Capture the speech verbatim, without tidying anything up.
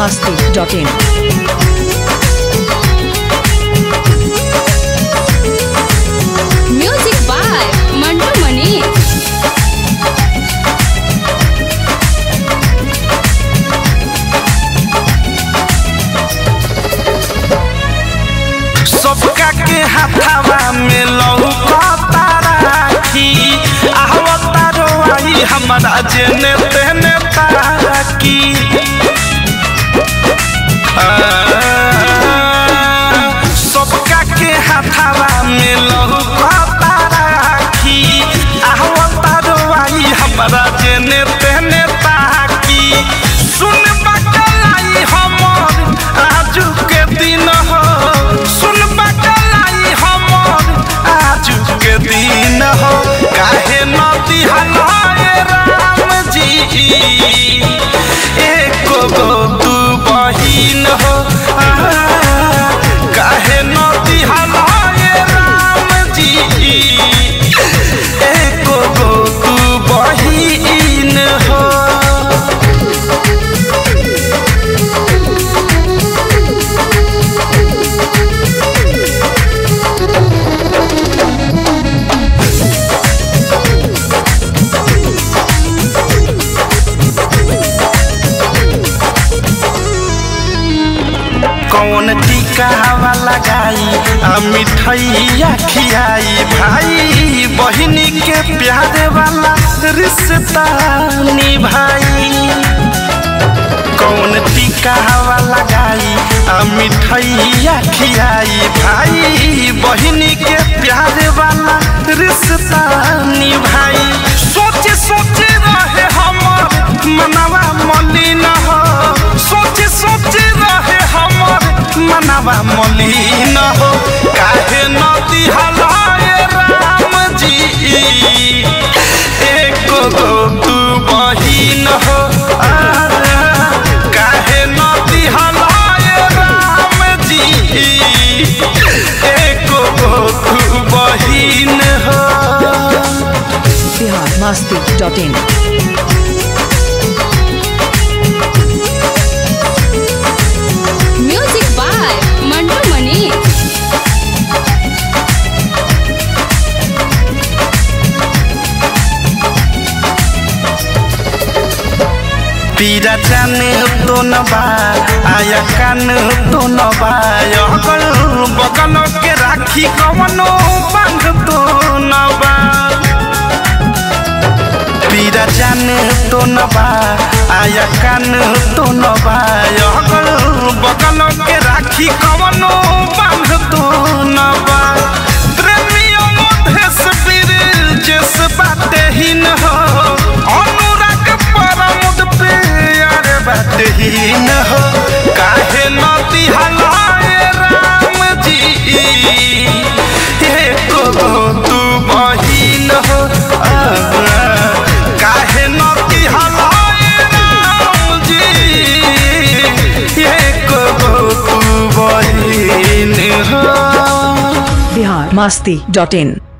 masti dot in. Music by Mantu Mani. सबका के हाथवा में लौकता राखी आहवता रोई हमारा जेने तेने ताकी सबका के हाथवा में लौकता राखी आहवता रोई हमारा जेने तेने ताकी सुन बकलाई हमर आजू के दिन हो सुन बकलाई हमर आजू के दिन हो काहे नदी हलाए राम जी एको गो तू बहिन हो काहे नदी हलाए राम जी एको गो तू बहिन हो। कौन टीका वाला गाई आ मिठाइया खियाई भाई बहिनी के प्यारे वाला रिश्ता निभाई कौन टीका वाला गाई आ मिठाइया खियाई भाई बहिनी के प्यारे वाला रिश्ता निभाई सोचे सोचे रहे हमर मनवा मलिन हो सोचे सोचे रहे हमर मनवा मलिन हो काहे नदी हलाए राम जी एको गो तू बहिन हो काहे नदी हलाए राम जी एको गो तू बहिन हो। Bihar masti dot in. Music by Mantu Mani. पीरा जाने तो न बा आया कान तो न बा अगल बगल के राखी कवनो बांध तो न बा पीरा जाने तो न बा आया कान तो न बा अगल बगल के राखी कवनो बांध तो न बा प्रेमियों मधेश बीर जस बाते ही न हो अनुराग परमुद पे यार बाते ही न हो काहे नदी हलाए राम जी एको गो तू बहिन हो काहे नदी हलाए राम जी एको गो तू बहिन हो। Bihar masti dot in.